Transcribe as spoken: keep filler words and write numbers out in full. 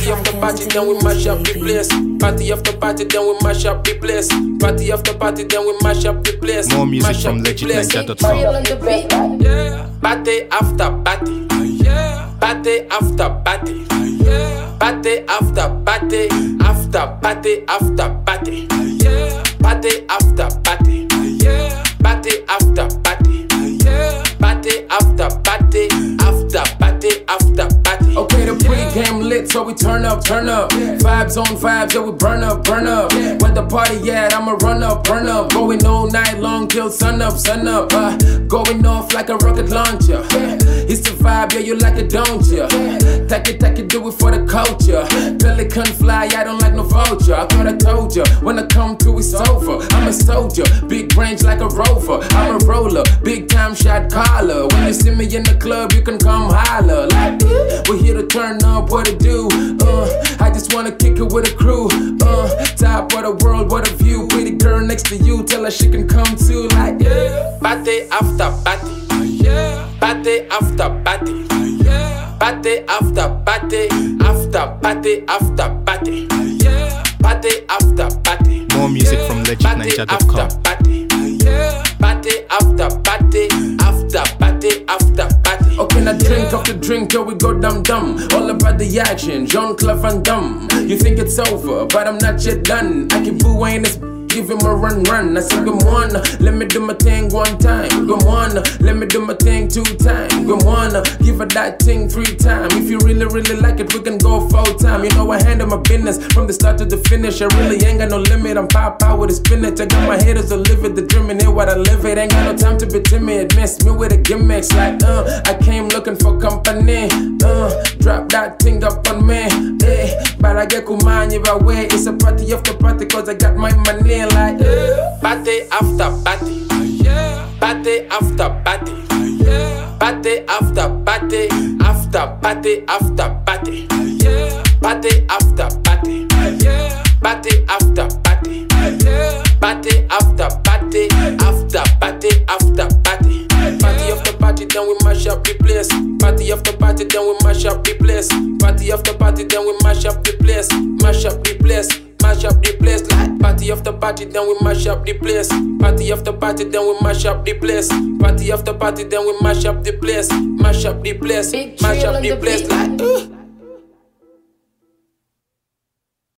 Party after party, then we mash up the place. Party after party, then we mash up the place. Party after party, then we mash up the place. More music from legit ninja dot com. Yeah. Party after party. Yeah. Party after party. Yeah. Party after party. After party after party. Yeah. Party after party. Yeah. Party after party. Yeah. Party after party. After party after party. Okay, the pre-game lit, so we turn up, turn up. Vibes on vibes, yeah, we burn up, burn up. Where the party at, I'ma run up, burn up. Going all night long till sun up, sun up. Uh, going off like a rocket launcher. It's the vibe, yeah, you like it, don't ya? Take it, take it, do it for the culture. Pelican fly, I don't like no vulture. I thought I told ya, when I come to it's over. I'm a soldier, big range like a rover. I'm a roller, big time shot caller. When you see me in the club, you can come holler. Like, we're here to turn up, what to do? Uh, I just wanna kick it with a crew. Uh, top of the world, what a view. Pretty girl next to you, tell her she can come too. Like, yeah. Party after party. Yeah. Party after party. Yeah. Party after party. After party after party. Yeah. Party after party. More music from legit ninja dot com. Party. Yeah. Party after party. After party after party. Okay, now drink off the drink till we go dum dum. All about the action, Jean-Claude Van Damme. You think it's over, but I'm not yet done. I keep booing this. Give him a run, run. I said, come on, let me do my thing one time. Come on, let me do my thing two times. Come on, give her that thing three times. If you really, really like it, we can go full time. You know I handle my business from the start to the finish. I really ain't got no limit. I'm pop out with a spinach. I got my haters to live it, the dreaming it, what I live it. Ain't got no time to be timid. Mess me with the gimmicks like uh. I came looking for company. Uh, drop that thing up on me. Eh, but I get kumani by way. It's a party after party 'cause I got my money. Like, yeah. Party after party. Yeah. Party after party. Yeah. Party after party. After party after party. Yeah. Party after party. Yeah. Party after party. Yeah. Party after party. After party after party. Party after party, then we mash up the place. Party after party, then we mash up the place. Party after party, then we mash up the place. Mash up the place. Mash up the place like party after party, then we mash up the place. Party after party, then we mash up the place. Party after party, then we mash up the place. Mash up the place, mash up the place like. Uh.